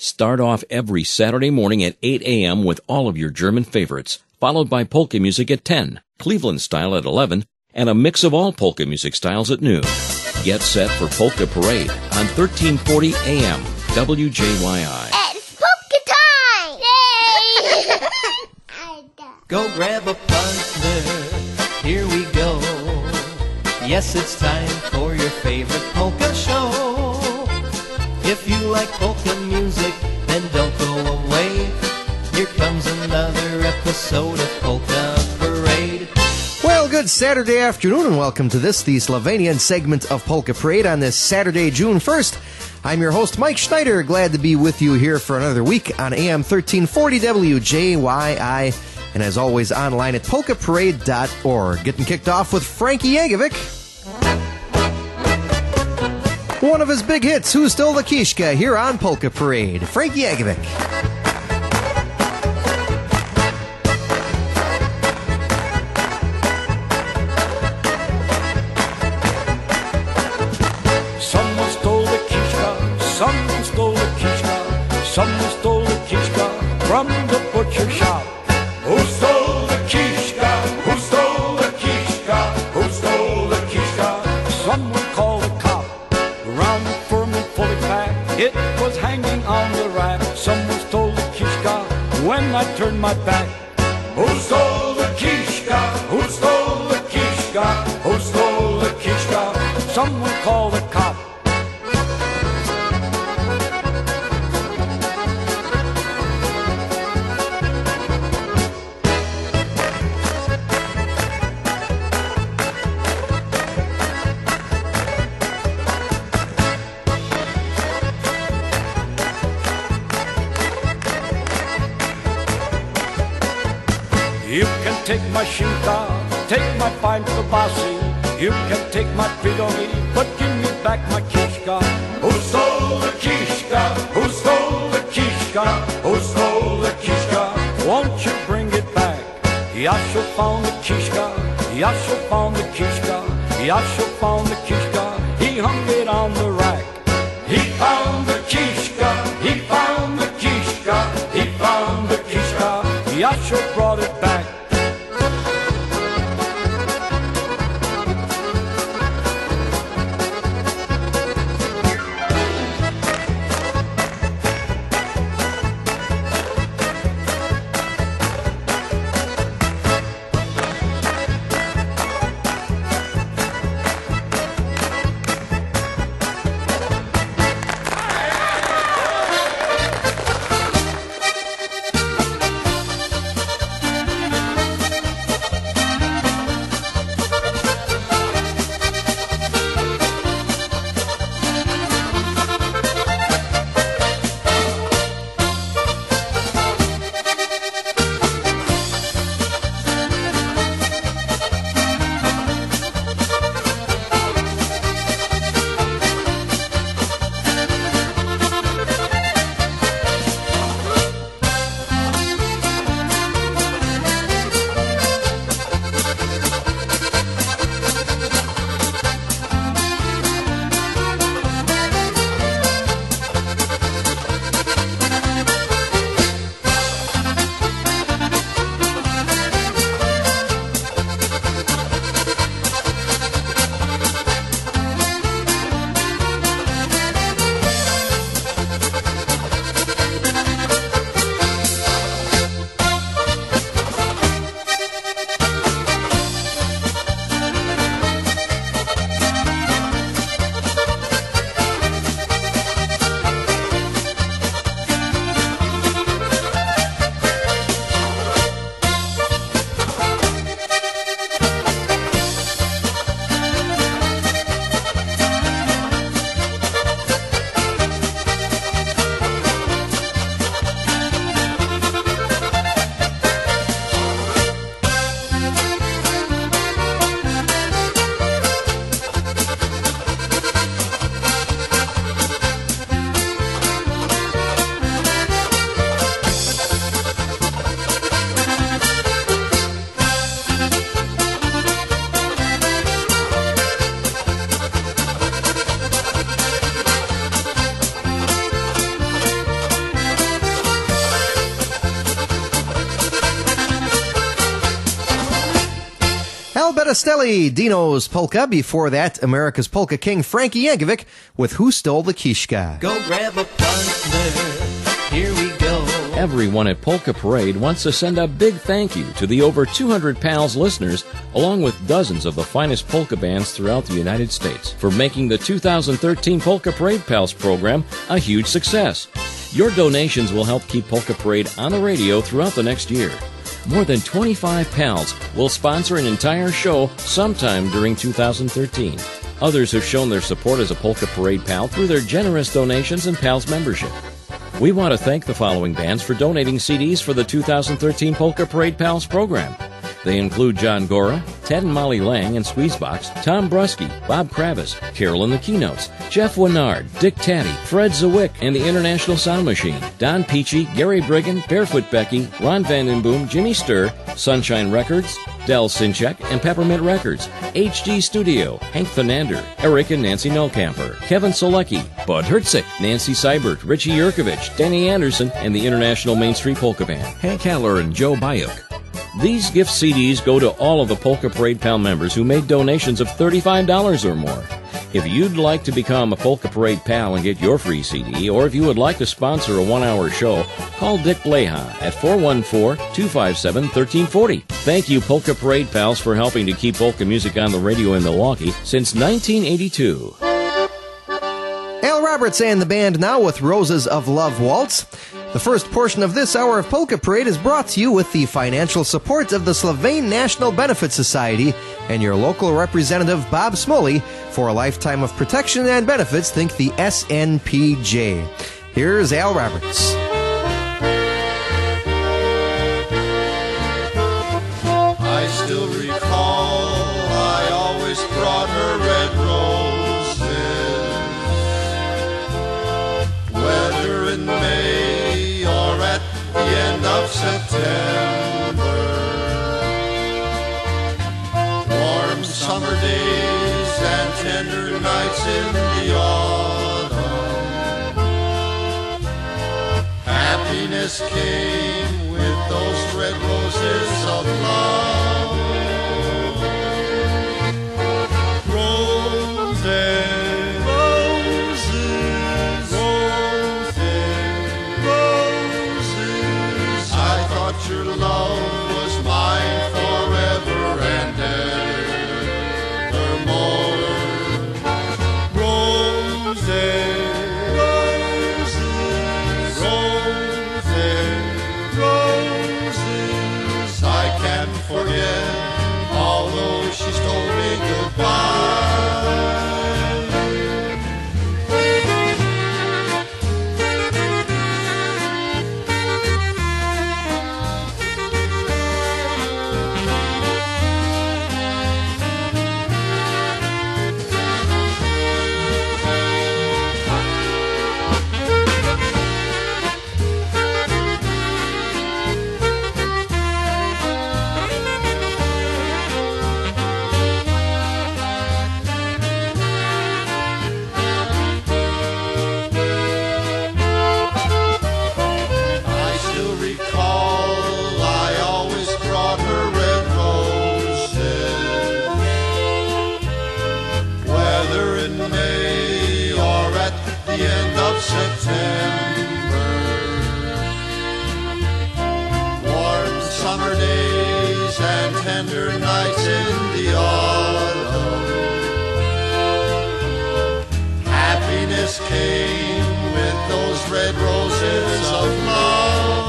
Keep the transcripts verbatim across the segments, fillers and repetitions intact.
Start off every Saturday morning at eight a.m. with all of your German favorites, followed by polka music at ten, Cleveland style at eleven, and a mix of all polka music styles at noon. Get set for Polka Parade on thirteen forty A M W J Y I. It's polka time! Yay! Go grab a partner, here we go. Yes, it's time for your favorite polka show. If you like polka music, then don't go away. Here comes another episode of Polka Parade. Well, good Saturday afternoon, and welcome to this, the Slovenian segment of Polka Parade on this Saturday, June first. I'm your host, Mike Schneider. Glad to be with you here for another week on A M thirteen forty W J Y I, and as always, online at polka parade dot org. Getting kicked off with Frankie Yankovic. One of his big hits, Who Stole the Kishka, here on Polka Parade. Frankie Yankovic. Someone stole the kishka, someone stole the kishka, someone stole the kishka from the butcher shop. Who stole the kishka? Who stole the kishka? Who stole the kishka? Someone called the cop. Round, firm and fully packed, it was hanging on the rack. Someone stole the kishka when I turned my back. Who stole the kishka? Who stole the kishka? Who stole the kishka? Someone called the cop. You can take my shinka, take my fine kibasi. You can take my pidoli, but give me back my kishka. Who stole the kishka? Who stole the kishka? Who stole the kishka? Won't you bring it back? Yasho found the kishka. Yasho found the kishka. Yasho found the kishka. He hung it on the rack. He found the kishka. He found the kishka. He found the kishka. Yasho brought it back. Fetistelli, Dino's Polka. Before that, America's Polka King Frankie Yankovic with Who Stole the Kishka. Go grab a partner, here we go. Everyone at Polka Parade wants to send a big thank you to the over two hundred Pals listeners, along with dozens of the finest polka bands throughout the United States, for making the two thousand thirteen Polka Parade Pals program a huge success. Your donations will help keep Polka Parade on the radio throughout the next year. More than twenty-five Pals will sponsor an entire show sometime during two thousand thirteen. Others have shown their support as a Polka Parade Pal through their generous donations and Pals membership. We want to thank the following bands for donating C Ds for the two thousand thirteen Polka Parade Pals program. They include John Gora, Ted and Molly Lang and Squeezebox, Tom Brusky, Bob Kravis, Carol and the Keynotes, Jeff Winard, Dick Taddy, Fred Zawick and the International Sound Machine, Don Peachy, Gary Briggan, Barefoot Becky, Ron Vandenboom, Jimmy Sturr, Sunshine Records, Del Sinchek and Peppermint Records, H D Studio, Hank Fernandez, Eric and Nancy Nolkamper, Kevin Solecki, Bud Hertzik, Nancy Seibert, Richie Yurkovich, Danny Anderson, and the International Main Street Polka Band, Hank Haller and Joe Bayuk. These gift C Ds go to all of the Polka Parade Pal members who made donations of thirty-five dollars or more. If you'd like to become a Polka Parade Pal and get your free C D, or if you would like to sponsor a one-hour show, call Dick Bleha at four one four, two five seven, one three four zero. Thank you, Polka Parade Pals, for helping to keep polka music on the radio in Milwaukee since nineteen eighty-two. Al Roberts and the band now with Roses of Love Waltz. The first portion of this hour of Polka Parade is brought to you with the financial support of the Slovene National Benefit Society and your local representative Bob Smoley. For a lifetime of protection and benefits, think the S N P J. Here's Al Roberts. I still recall I always brought her red roses, whether in May or at the end of September. Warm summer days and tender nights in the autumn. Happiness came with those red roses of love. Roses, roses, roses, roses. I thought your love was mine forever and evermore. Roses, roses, roses, roses. I can't forget, although she's told me goodbye. September. Warm summer days and tender nights in the autumn. Happiness came with those red roses of love.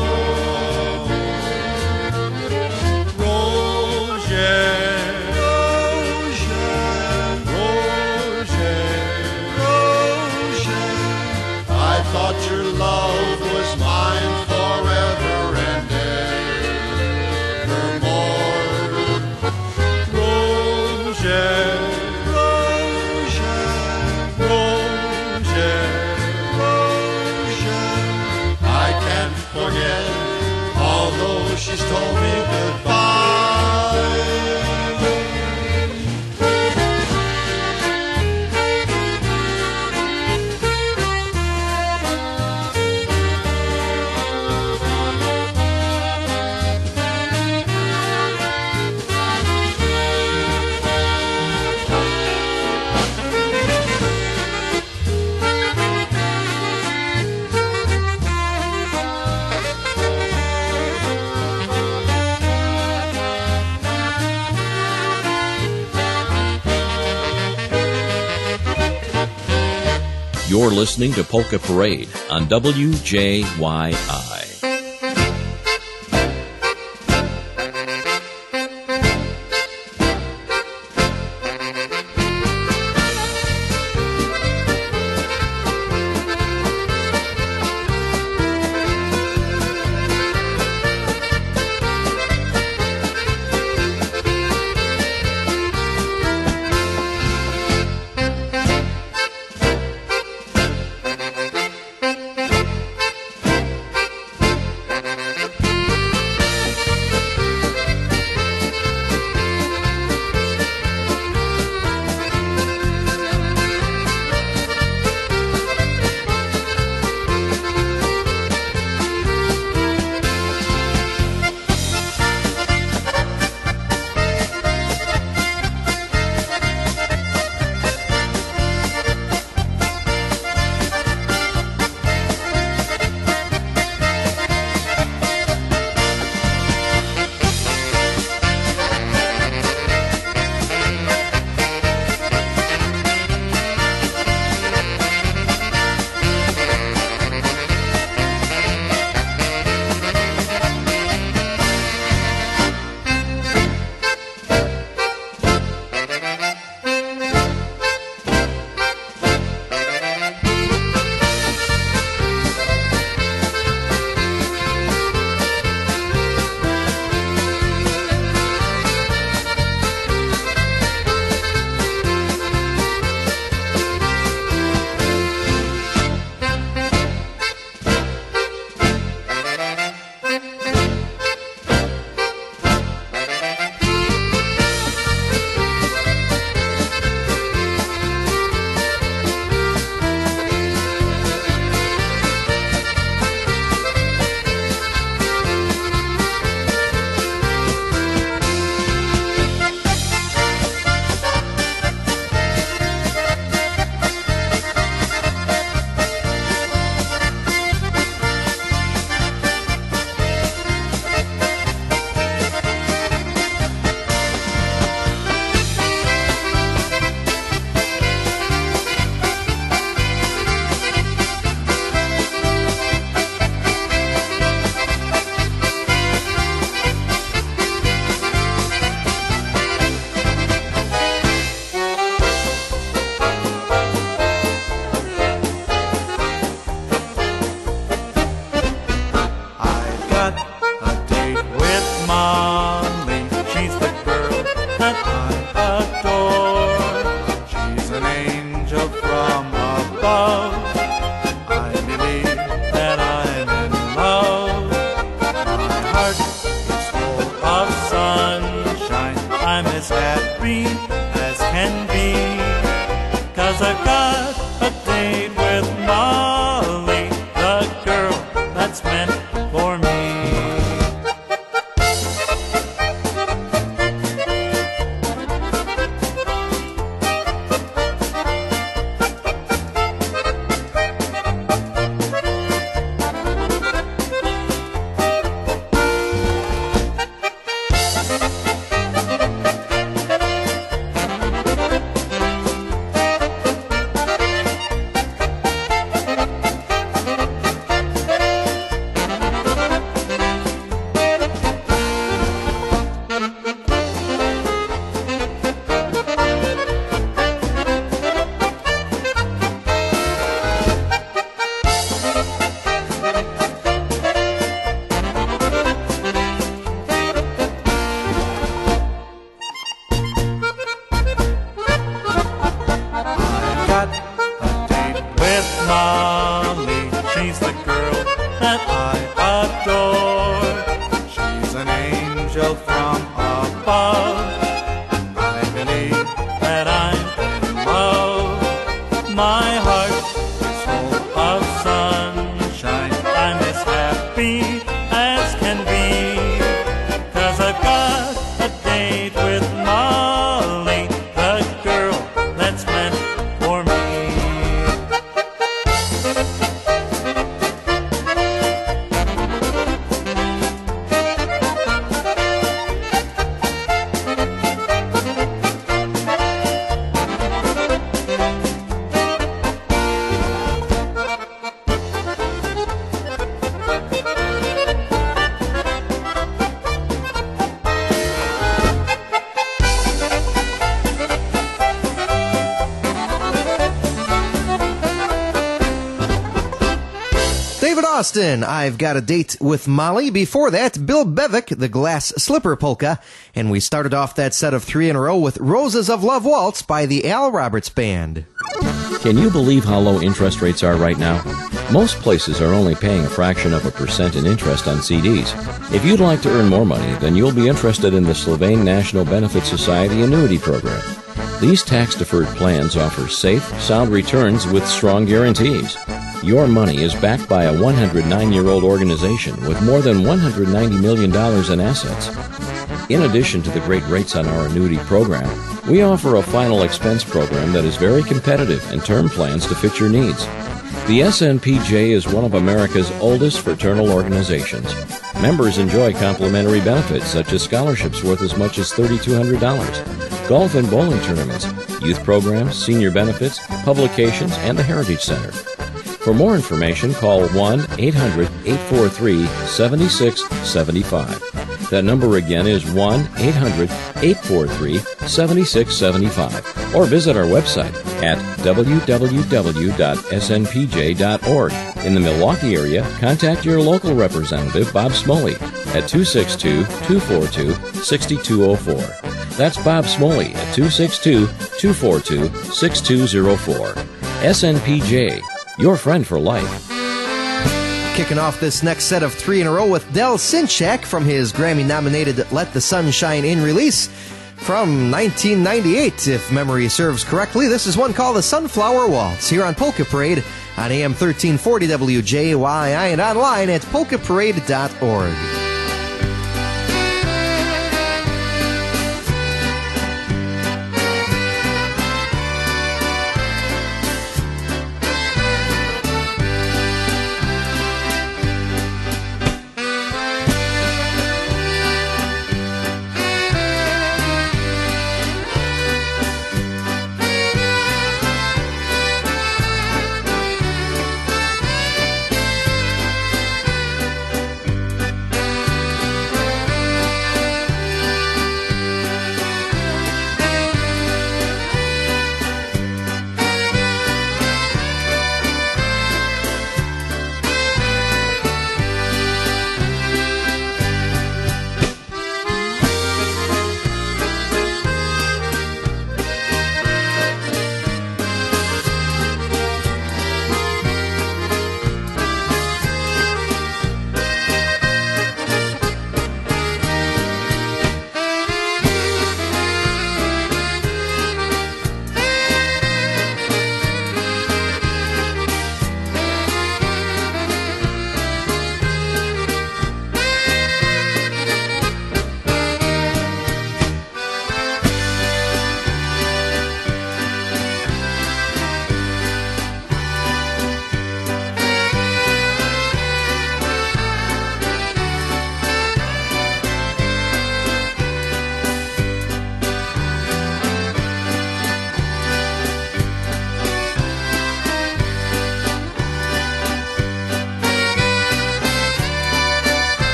Thought your love was mine forever and evermore. Roses, roses, roses, roses. I can't forget, although she's told me goodbye. You're listening to Polka Parade on W J Y I. Boston, I've Got a Date with Molly. Before that, Bill Bevick, The Glass Slipper Polka. And we started off that set of three in a row with Roses of Love Waltz by the Al Roberts Band. Can you believe how low interest rates are right now? Most places are only paying a fraction of a percent in interest on C Ds. If you'd like to earn more money, then you'll be interested in the Slovene National Benefit Society Annuity Program. These tax-deferred plans offer safe, sound returns with strong guarantees. Your money is backed by a one hundred nine-year-old organization with more than one hundred ninety million dollars in assets. In addition to the great rates on our annuity program, we offer a final expense program that is very competitive and term plans to fit your needs. The S N P J is one of America's oldest fraternal organizations. Members enjoy complimentary benefits such as scholarships worth as much as three thousand two hundred dollars, golf and bowling tournaments, youth programs, senior benefits, publications, and the Heritage Center. For more information, call one eight hundred, eight four three, seven six seven five. That number again is one eight hundred, eight four three, seven six seven five. Or visit our website at w w w dot s n p j dot org. In the Milwaukee area, contact your local representative, Bob Smoley, at two six two, two four two, six two zero four. That's Bob Smoley at two six two, two four two, six two zero four. S N P J, your friend for life. Kicking off this next set of three in a row with Del Sinchak from his Grammy-nominated Let the Sun Shine In release from nineteen ninety-eight, if memory serves correctly. This is one called The Sunflower Waltz here on Polka Parade on A M thirteen forty W J Y I and online at polka parade dot org.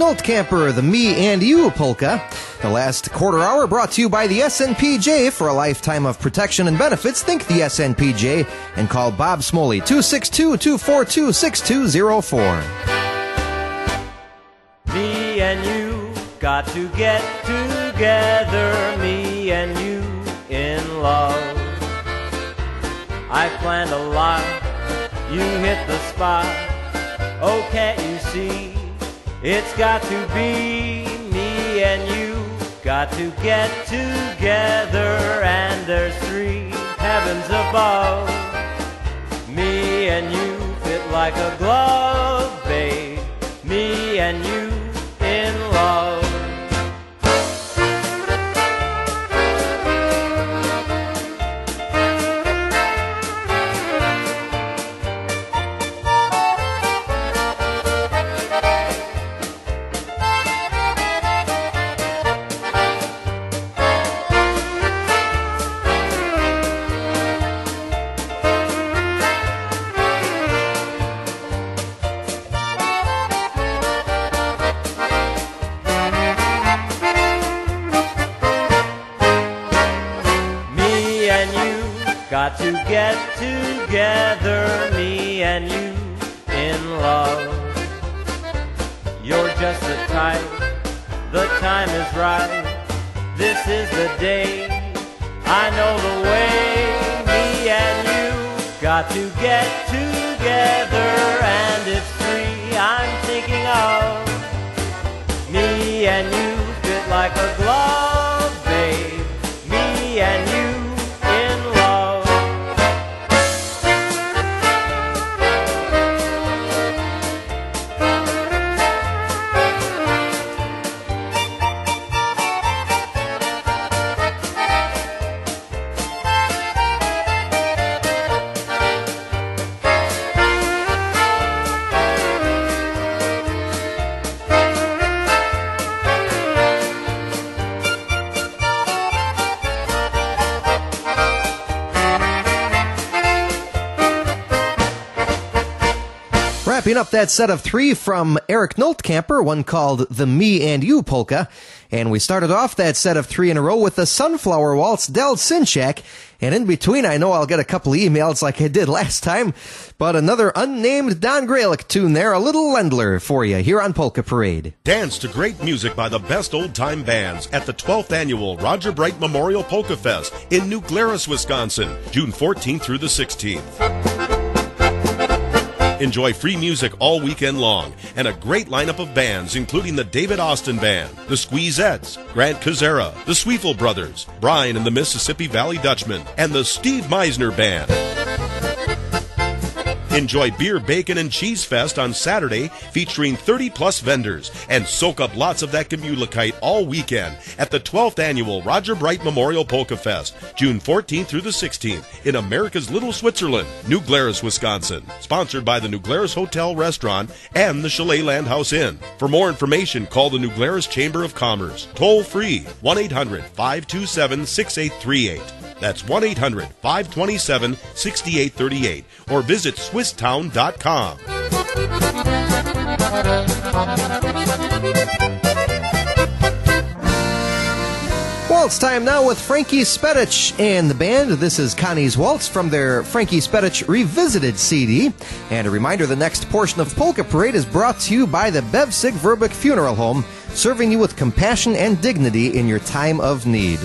Noltkamper, the Me and You polka. The last quarter hour brought to you by the S N P J. For a lifetime of protection and benefits, think the S N P J and call Bob Smoley, two six two, two four two, six two zero four. Me and you got to get together, me and you in love. I planned a lot, you hit the spot. Oh, can't you see? It's got to be me and you. Got to get together, and there's three heavens above. Me and you fit like a glove, babe. Me and you in love. Got to get together, me and you in love. You're just the type, the time is right. This is the day, I know the way. Me and you got to get together, and it's three I'm thinking of. Me and you fit like a glove, babe. Me and you. Wrapping up that set of three from Eric Noltkamper, one called the Me and You polka. And we started off that set of three in a row with the Sunflower Waltz, Del Sinchak. And in between, I know I'll get a couple of emails like I did last time, but another unnamed Don Gralick tune there, a little Lendler for you here on Polka Parade. Dance to great music by the best old-time bands at the twelfth Annual Roger Bright Memorial Polka Fest in New Glarus, Wisconsin, June fourteenth through the sixteenth. Enjoy free music all weekend long and a great lineup of bands, including the David Austin Band, the Squeezettes, Grant Kazera, the Sweefel Brothers, Brian and the Mississippi Valley Dutchmen, and the Steve Meisner Band. Enjoy Beer, Bacon, and Cheese Fest on Saturday, featuring thirty plus vendors, and soak up lots of that Gemütlichkeit all weekend at the twelfth Annual Roger Bright Memorial Polka Fest, June fourteenth through the sixteenth, in America's Little Switzerland, New Glarus, Wisconsin. Sponsored by the New Glarus Hotel Restaurant and the Chalet Land House Inn. For more information, call the New Glarus Chamber of Commerce. Toll free, one eight hundred, five two seven, six eight three eight. That's one eight hundred, five two seven, six eight three eight, or visit swiss town dot com. Waltz time now with Frankie Spedich and the band. This is Connie's Waltz from their Frankie Spedich Revisited C D. And a reminder, the next portion of Polka Parade is brought to you by the Bevsig Verbeck Funeral Home, serving you with compassion and dignity in your time of need.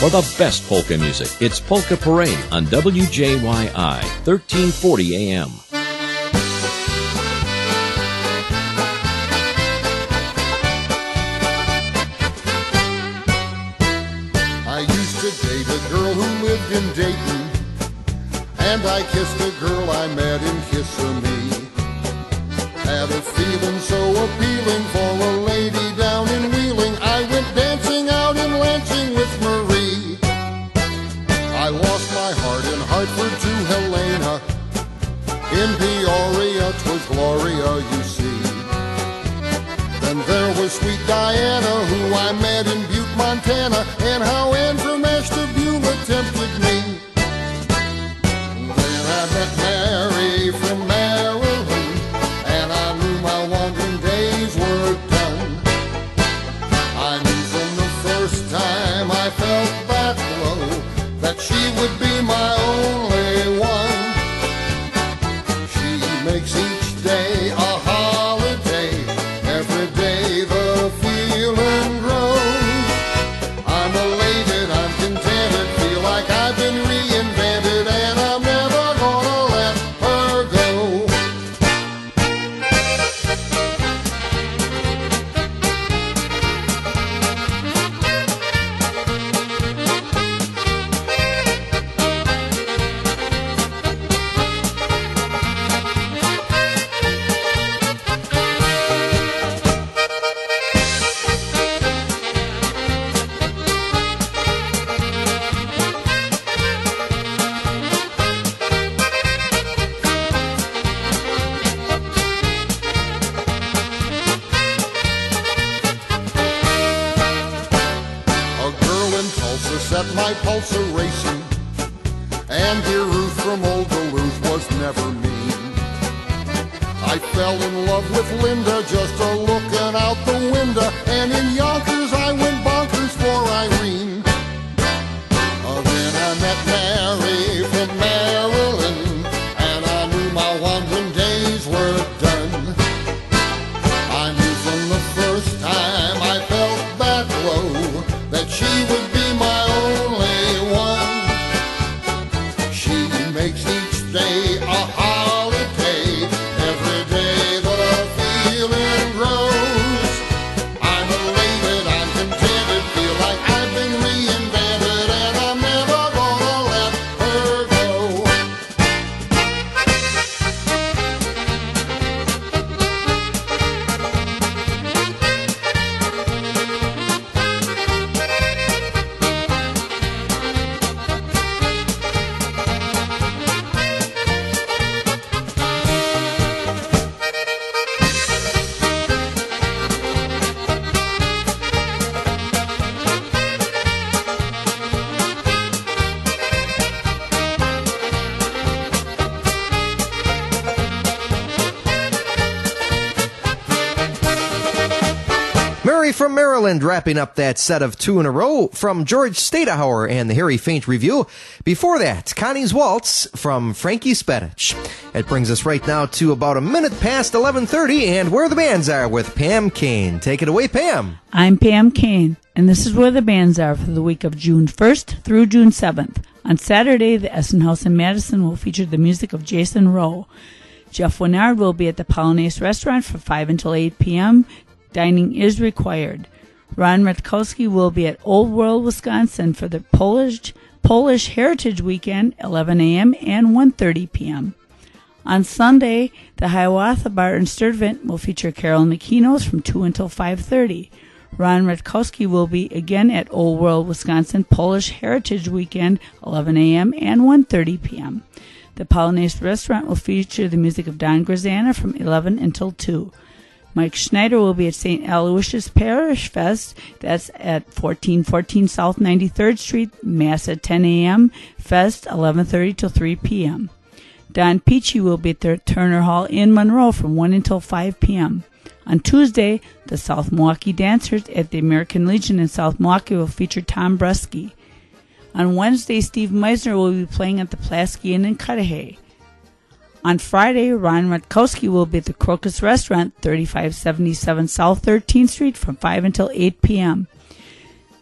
for the best polka music. It's Polka Parade on W J Y I, thirteen forty A M. I used to date a girl who lived in Dayton, and I kissed a girl I met in Kissimmee. Had a feeling so appealing for a lady down in Wheeling. I went dancing out in Lansing with Marie. I lost my heart in Hartford to Helena. In Peoria 'twas Gloria, you see. Then there was sweet Diana, who I met in Butte, Montana, and how Ann from Ashtabula tempted me. Then I met Mary from Maryland, and I knew my wandering days were done. I knew from the first time I felt that glow that she would be my only one. She makes each day a holiday, every day the feeling grows. I'm elated, I'm contented, feel like I've been reinvented, and I'm never gonna let her go. A girl in Tulsa set my pulse a-racing, and dear Ruth from old Duluth was never mean. I fell in love with Linda just a looking out the window, and in Yonkers I went bonkers for Irene. Uh, then I met Mary from Maryland, and I knew my wandering days were done. I knew from the first time I felt that glow that she would be my only one. She makes each day a holiday, every day the feeling grows. I'm elated, I'm contented, feel like I've been reinvented, and I'm never gonna let her go. Mary from Maryland wrapping up that set of two in a row from George Stadahauer and the Harry Faint Review. Before that, Connie's Waltz from Frankie Spedich. It brings us right now to about a minute past eleven thirty and Where the Bands Are with Pam Kane. Take it away, Pam. I'm Pam Kane, and this is Where the Bands Are for the week of June first through June seventh. On Saturday, the Essen House in Madison will feature the music of Jason Rowe. Jeff Winard will be at the Polonaise Restaurant from five until eight p.m. Dining is required. Ron Rutkowski will be at Old World, Wisconsin for the Polish Polish Heritage Weekend, eleven a.m. and one thirty p.m. On Sunday, the Hiawatha Bar in Sturtevant will feature Carol McKenos from two until five thirty. Ron Rutkowski will be again at Old World, Wisconsin Polish Heritage Weekend, eleven a.m. and one thirty p.m. The Polonaise Restaurant will feature the music of Don Grzana from eleven until two. Mike Schneider will be at Saint Aloysius Parish Fest. That's at fourteen fourteen South ninety-third Street. Mass at ten a.m. Fest eleven thirty till three p.m. Don Peachy will be at the Turner Hall in Monroe from one until five p.m. On Tuesday, the South Milwaukee Dancers at the American Legion in South Milwaukee will feature Tom Bresky. On Wednesday, Steve Meisner will be playing at the Pulaski Inn in Cudahy. On Friday, Ron Rutkowski will be at the Crocus Restaurant, thirty-five seventy-seven South thirteenth Street from five until eight p.m.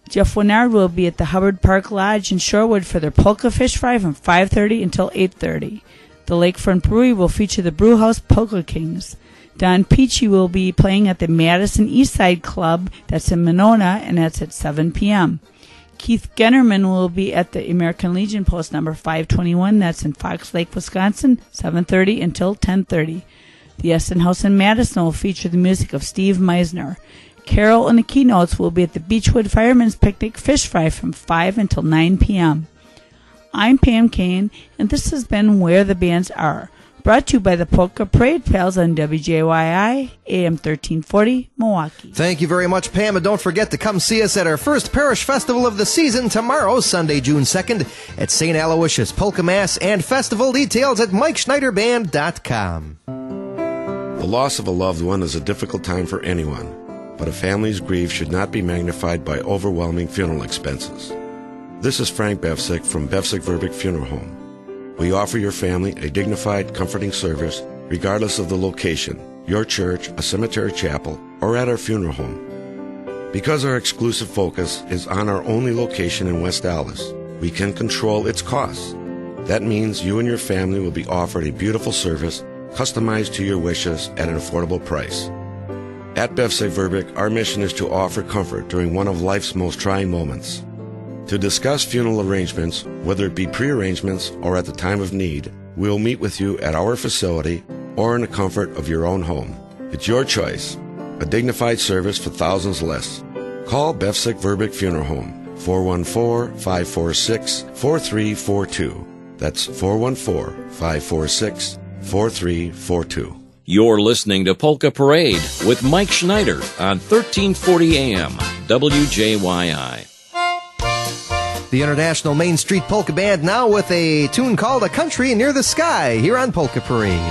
Jeff Winard will be at the Hubbard Park Lodge in Shorewood for their polka fish fry from five thirty until eight thirty. The Lakefront Brewery will feature the Brewhouse Polka Kings. Don Peachy will be playing at the Madison Eastside Club, that's in Monona, and that's at seven p.m. Keith Gennerman will be at the American Legion Post number five twenty-one, that's in Fox Lake, Wisconsin, seven thirty until ten thirty. The Essen House in Madison will feature the music of Steve Meisner. Carol and the Keynotes will be at the Beechwood Fireman's Picnic Fish Fry from five until nine p.m. I'm Pam Kane, and this has been Where the Bands Are, brought to you by the Polka Parade Pals on W J Y I, A M thirteen forty, Milwaukee. Thank you very much, Pam, and don't forget to come see us at our first parish festival of the season tomorrow, Sunday, June second, at Saint Aloysius Polka Mass and Festival. Details at mike schneider band dot com. The loss of a loved one is a difficult time for anyone, but a family's grief should not be magnified by overwhelming funeral expenses. This is Frank Bevsick from Bevsick Verbeck Funeral Home. We offer your family a dignified, comforting service regardless of the location, your church, a cemetery chapel, or at our funeral home. Because our exclusive focus is on our only location in West Allis, we can control its costs. That means you and your family will be offered a beautiful service customized to your wishes at an affordable price. At Bevsick Verbeck, our mission is to offer comfort during one of life's most trying moments. To discuss funeral arrangements, whether it be pre-arrangements or at the time of need, we'll meet with you at our facility or in the comfort of your own home. It's your choice. A dignified service for thousands less. Call Bevsick Verbeck Funeral Home, four one four, five four six, four three four two. That's four one four, five four six, four three four two. You're listening to Polka Parade with Mike Schneider on thirteen forty A M, W J Y I. The International Main Street Polka Band now with a tune called A Country Near the Sky here on Polka Parade.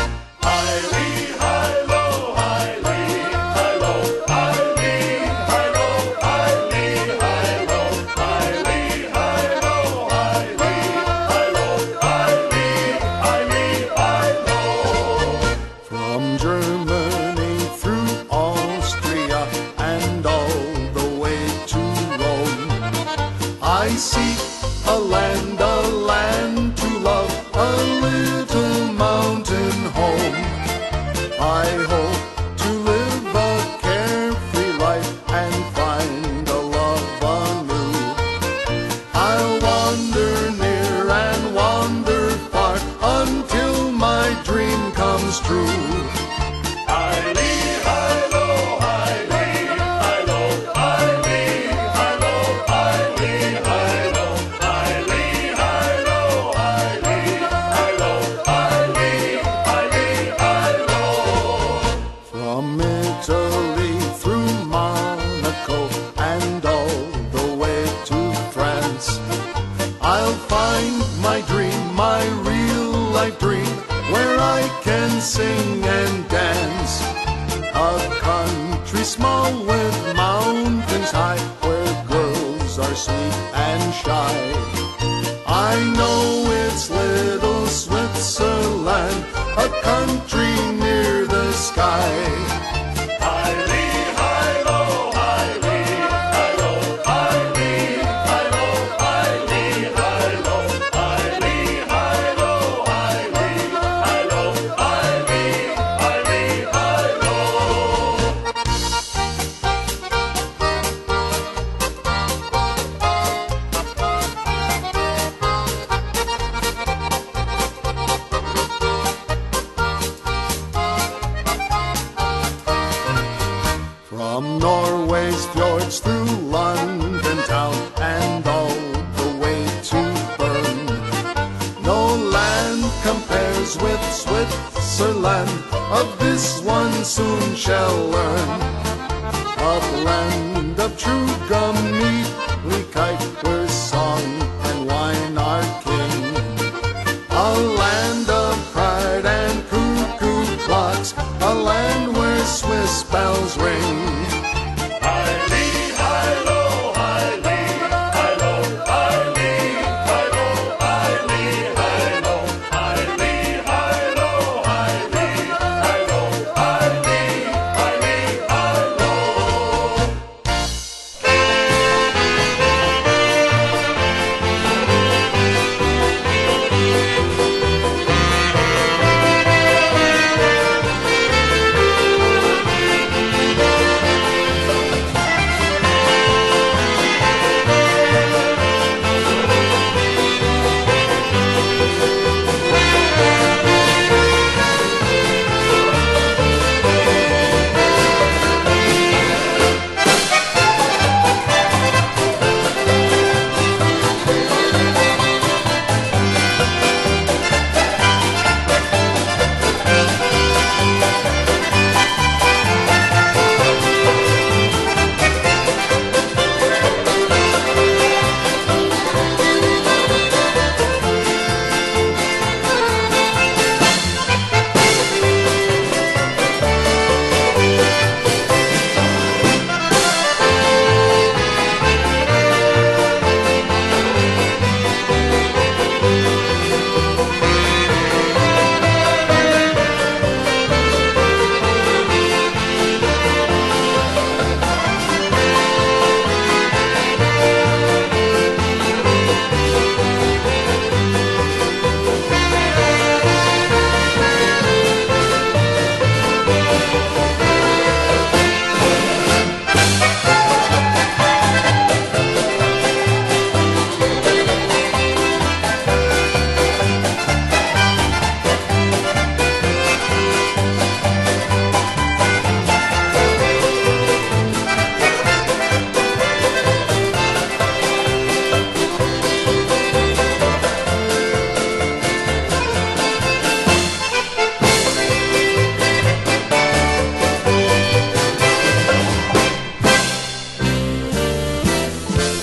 From Germany through Austria and all the way to Rome, I seek a land, a land to love, a little mountain home. I hope to live a carefree life and find a love anew. I'll wander near and wander far until my dream comes true. From Italy through Monaco and all the way to France, I'll find my dream, my real life dream, where I can sing and dance. A country small with mountains high, where girls are sweet and shy. I know it's little Switzerland, a country near the sky. From Norway's fjords through London town and all the way to Bern, no land compares with Switzerland, of this one soon shall learn. A land of true Gemütlichkeit, where song and wine are king. A land of pride and cuckoo clocks, a land where Swiss bells ring.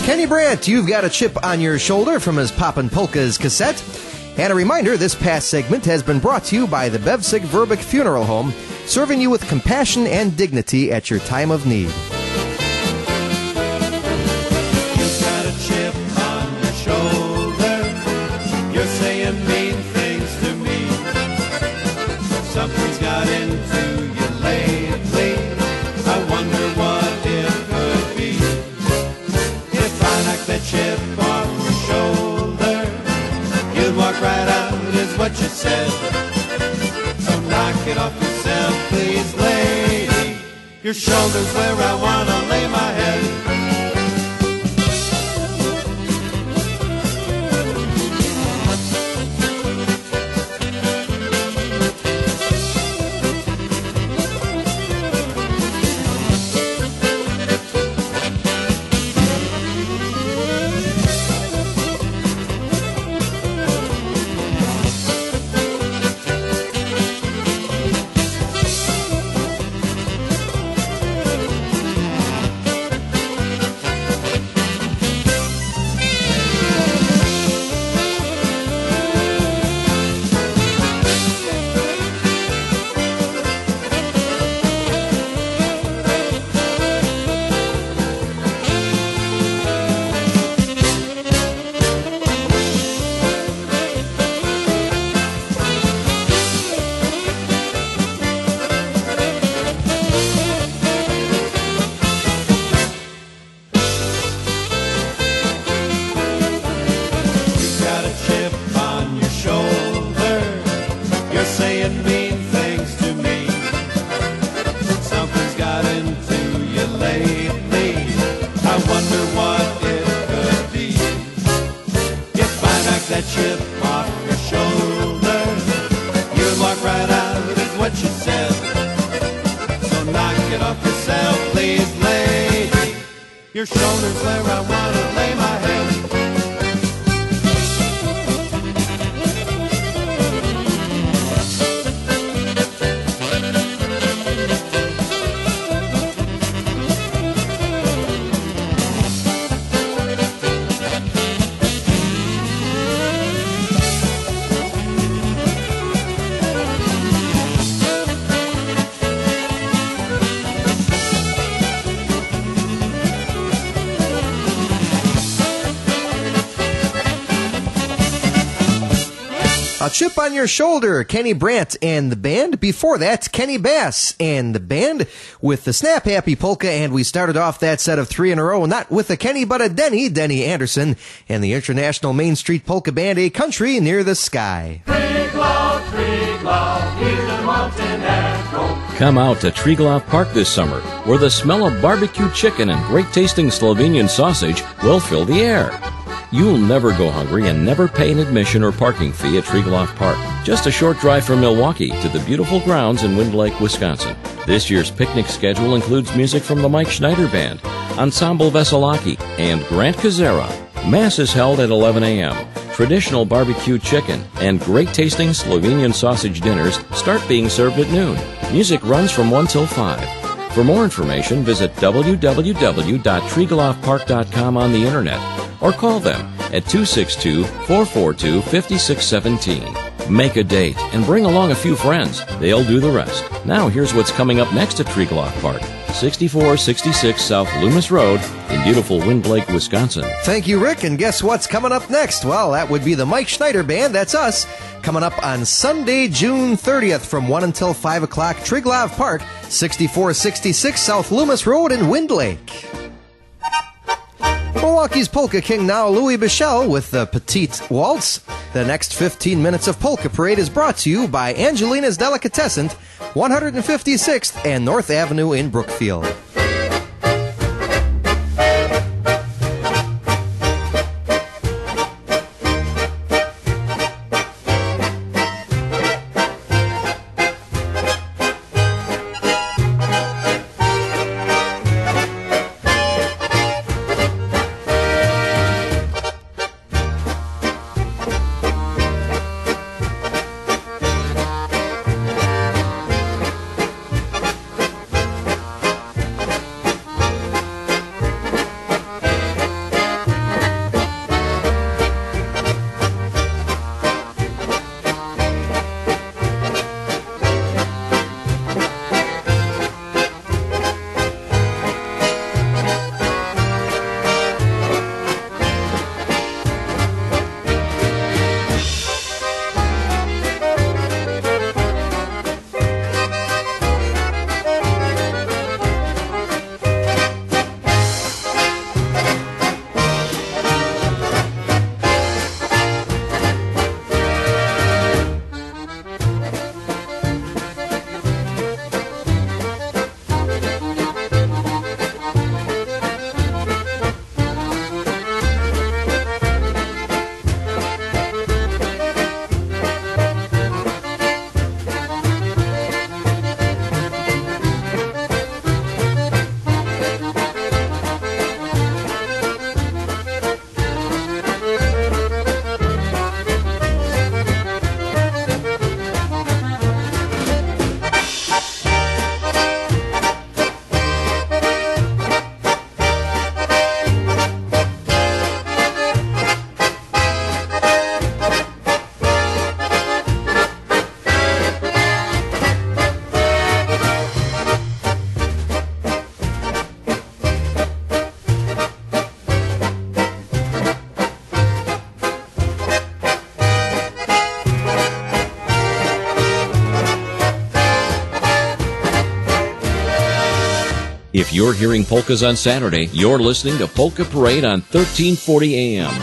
Kenny Brandt, You've Got a Chip on Your Shoulder from his Poppin' Polkas cassette. And a reminder, this past segment has been brought to you by the Bevsig Verbeck Funeral Home, serving you with compassion and dignity at your time of need. You've got a chip on your shoulder. You're saying mean things to me. Something's got into you lately. I wonder what it could be. If I knock that chip off your shoulder, you'd walk right out, is what you said. So knock it off yourself, please, lady. Your shoulder's where I wanna lay my head. Your shoulder's where I wanna lay my head. A Chip on Your Shoulder, Kenny Brandt and the band. Before that, Kenny Bass and the band with the Snap Happy Polka, and we started off that set of three in a row, not with a Kenny, but a Denny, Denny Anderson, and the International Main Street Polka Band, A Country Near the Sky. Triglav, Triglav, here's the mountain echo. Come out to Triglav Park this summer, where the smell of barbecue chicken and great-tasting Slovenian sausage will fill the air. You'll never go hungry and never pay an admission or parking fee at Triglav Park. Just a short drive from Milwaukee to the beautiful grounds in Wind Lake, Wisconsin. This year's picnic schedule includes music from the Mike Schneider Band, Ensemble Veselaki, and Grant Kazera. Mass is held at eleven a.m. Traditional barbecue chicken and great-tasting Slovenian sausage dinners start being served at noon. Music runs from one till five. For more information, visit w w w dot triglav park dot com on the internet or call them at two six two, four four two, five six one seven. Make a date and bring along a few friends. They'll do the rest. Now here's what's coming up next at Triglav Park. sixty-four sixty-six South Loomis Road in beautiful Wind Lake, Wisconsin. Thank you, Rick. And guess what's coming up next? Well, that would be the Mike Schneider Band. That's us. Coming up on Sunday, June thirtieth from one until five o'clock, Triglav Park, sixty-four sixty-six South Loomis Road in Wind Lake. Milwaukee's Polka King now, Louis Bichel with the Petite Waltz. The next fifteen minutes of Polka Parade is brought to you by Angelina's Delicatessen, one hundred fifty-sixth and North Avenue in Brookfield. If you're hearing polkas on Saturday, you're listening to Polka Parade on thirteen forty A M.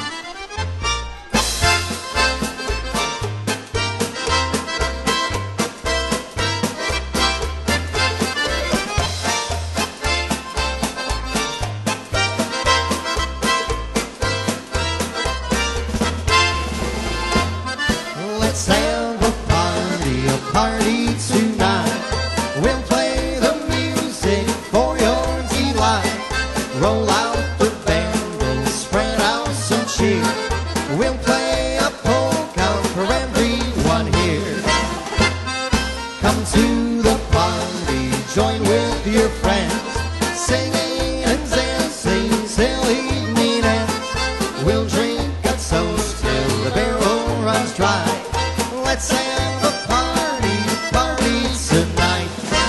Let's have a party, a party tonight. We'll play the music for your delight. Roll out the band and spread out some cheer. We'll play a polka for everyone here. Come to the party, join with your friends, singing and dancing till evening ends. We'll drink a toast till the barrel runs dry. Let's have a party, party tonight.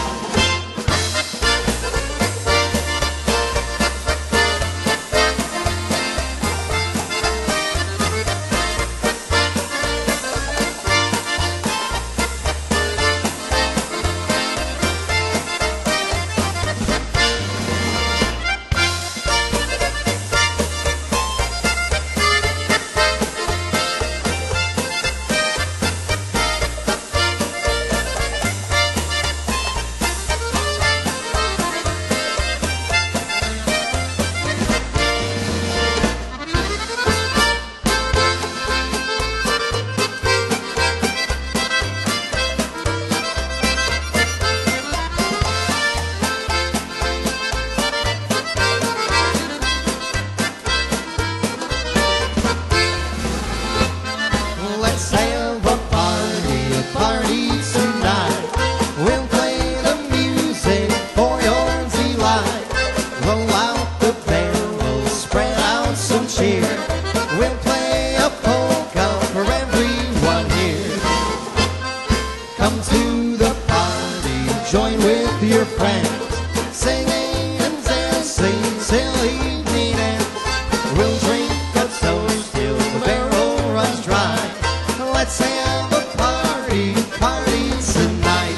Let's have a party, a party tonight. We'll play the music for your delight. Roll out the barrel, spread out some cheer. We'll play a polka for everyone here. Come to the party, join with your friends, singing and dancing till evening ends. We'll drink a toast till the barrel runs dry. Let's have a party, party tonight.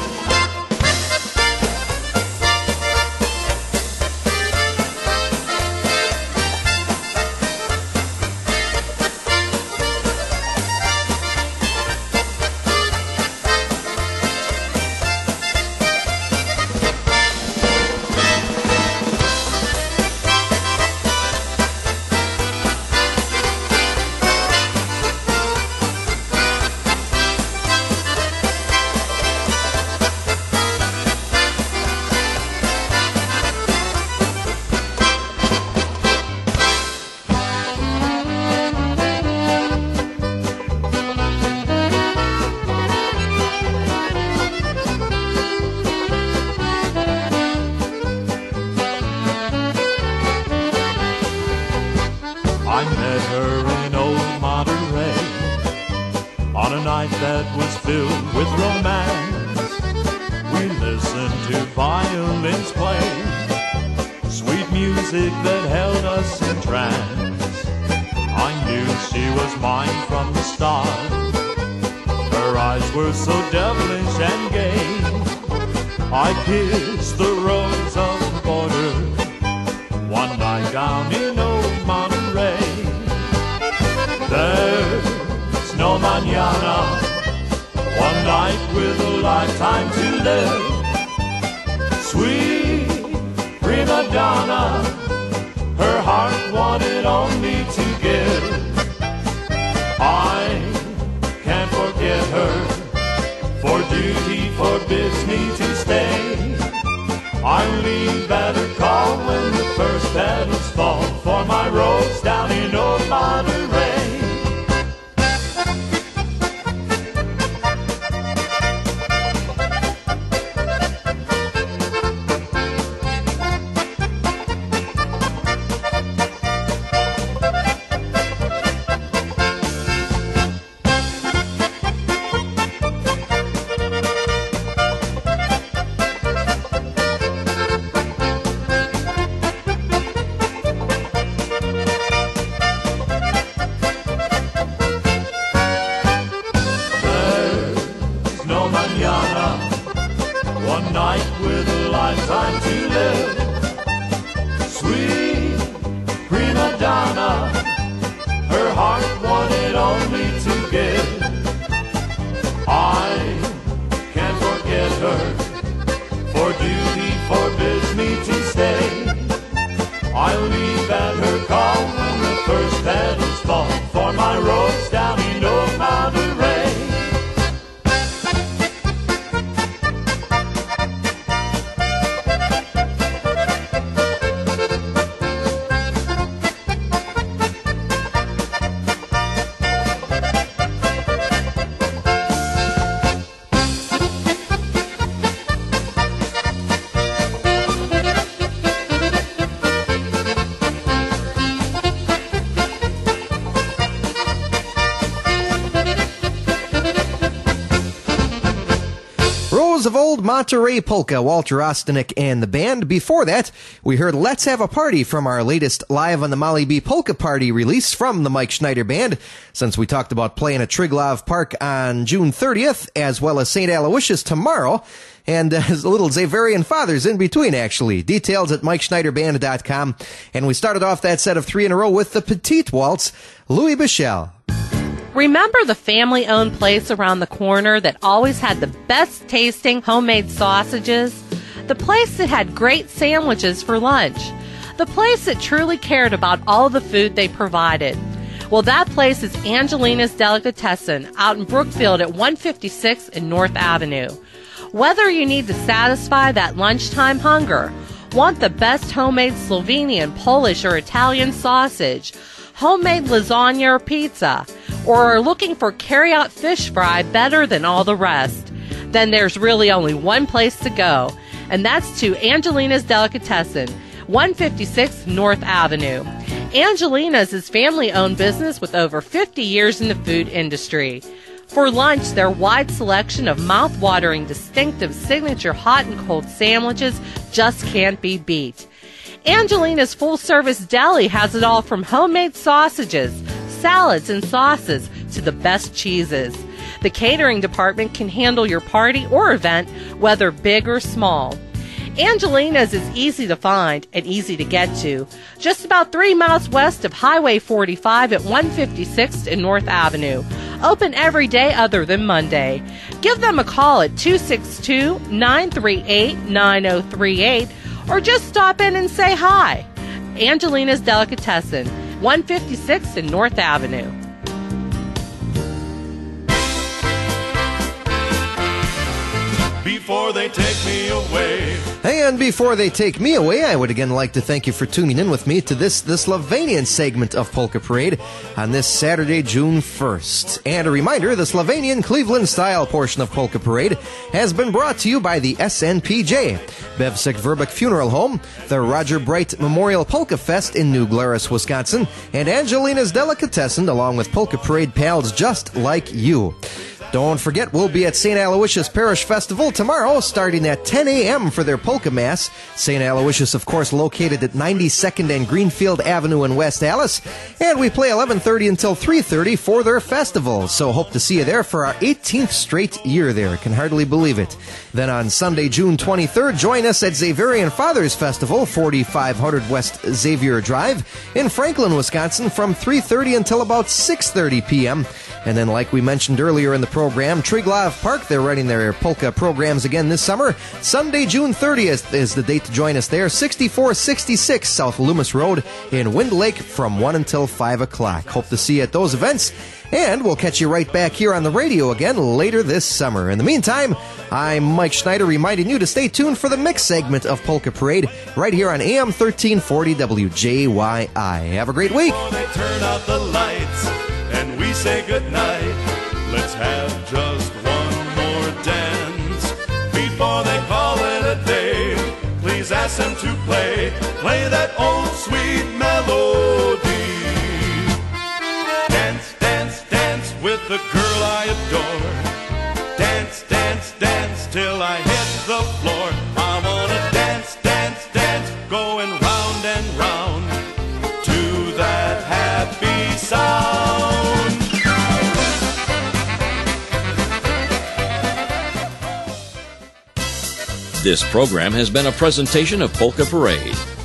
I met her in old Monterey on a night that was filled with romance. We listened to violins play, sweet music that held us in trance. I knew she was mine from the start. Her eyes were so devilish and gay. I kissed the rose of the border one night down in old Monterey. There's no mañana, one night with a lifetime to live. Sweet prima donna, her heart wanted only to give. I can't forget her, for duty forbids me to stay. I'll leave at her call when the first petals fall for my rose down in old Monterey. Heroes of Old Monterey Polka, Walter Ostanek and the band. Before that, we heard Let's Have a Party from our latest Live on the Molly B Polka Party release from the Mike Schneider Band, since we talked about playing at Triglav Park on June thirtieth, as well as Saint Aloysius tomorrow. And uh, a little Zavarian Fathers in between, actually. Details at mike schneider band dot com. And we started off that set of three in a row with the Petite Waltz, Louis Bichel. Remember the family-owned place around the corner that always had the best-tasting homemade sausages? The place that had great sandwiches for lunch? The place that truly cared about all the food they provided? Well, that place is Angelina's Delicatessen out in Brookfield at one fifty-six and North Avenue. Whether you need to satisfy that lunchtime hunger, want the best homemade Slovenian, Polish, or Italian sausage, homemade lasagna or pizza, or are looking for carry-out fish fry better than all the rest, then there's really only one place to go, and that's to Angelina's Delicatessen, one fifty-six North Avenue. Angelina's is family-owned business with over fifty years in the food industry. For lunch, their wide selection of mouth-watering, distinctive signature hot and cold sandwiches just can't be beat. Angelina's full-service deli has it all from homemade sausages, salads, and sauces to the best cheeses. The catering department can handle your party or event, whether big or small. Angelina's is easy to find and easy to get to. Just about three miles west of Highway forty-five at one fifty-sixth and North Avenue. Open every day other than Monday. Give them a call at two six two, nine three eight, nine zero three eight or just stop in and say hi. Angelina's Delicatessen, one fifty-sixth and North Avenue. Before they take me away. And before they take me away, I would again like to thank you for tuning in with me to this, the Slovenian segment of Polka Parade on this Saturday, June first. And a reminder, the Slovenian Cleveland-style portion of Polka Parade has been brought to you by the S N P J, Bevsek Verbeck Funeral Home, the Roger Bright Memorial Polka Fest in New Glarus, Wisconsin, and Angelina's Delicatessen, along with Polka Parade pals just like you. Don't forget, we'll be at Saint Aloysius Parish Festival tomorrow, starting at ten a.m. for their Polka Mass. Saint Aloysius, of course, located at ninety-second and Greenfield Avenue in West Allis. And we play eleven thirty until three thirty for their festival. So hope to see you there for our eighteenth straight year there. Can hardly believe it. Then on Sunday, June twenty-third, join us at Zavarian Fathers Festival, forty-five hundred West Xavier Drive in Franklin, Wisconsin, from three thirty until about six thirty p.m. And then, like we mentioned earlier in the program, Triglav Park, they're running their polka programs again this summer. Sunday, June thirtieth is the date to join us there, sixty-four sixty-six South Loomis Road in Wind Lake from one until five o'clock. Hope to see you at those events, and we'll catch you right back here on the radio again later this summer. In the meantime, I'm Mike Schneider reminding you to stay tuned for the mix segment of Polka Parade right here on A M thirteen forty W J Y I. Have a great week. Before they turn out the lights and we say goodnight, let's have just one more dance. Before they call it a day, please ask them to play, play that old sweet melody. Dance, dance, dance with the girl I adore. Dance, dance, dance till I hit the floor. I wanna dance, dance, dance, going round and round to that happy sound. This program has been a presentation of Polka Parade.